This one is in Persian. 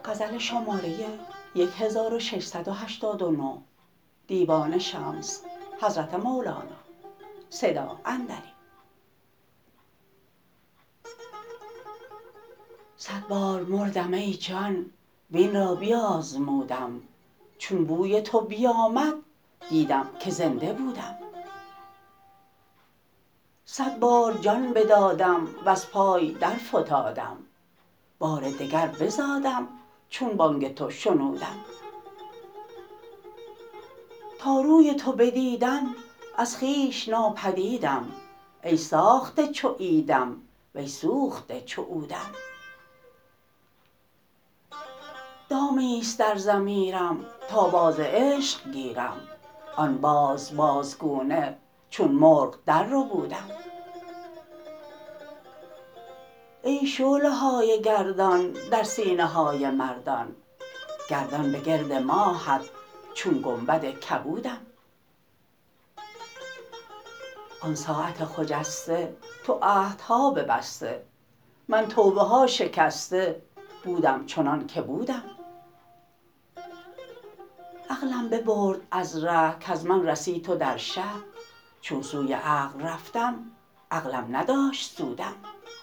صد بار مردم ای جان وین را بیازمودم چون بوی تو بیامد دیدم که زنده بودم صد بار جان بدادم وز پای درفتادم بار دگر بزادم چون بانگ تو شنودم تا روی تو بدیدم از خویش ناپدیدم ای ساخته چو عیدم وی سوخته چو عودم دامی است در ضمیرم تا باز عشق گیرم آن باز بازگونه چون مرغ درربودم ای شعله های گردان در سینه های مردان گردان به گرد ماهت چون گنبد کبودم آن ساعت خجسته تو عهدها ببسته من توبه ها شکسته بودم چنانک بودم عقلم ببرد از ره کز من رسی تو در شه چون سوی عقل رفتم عقلم نداشت سودم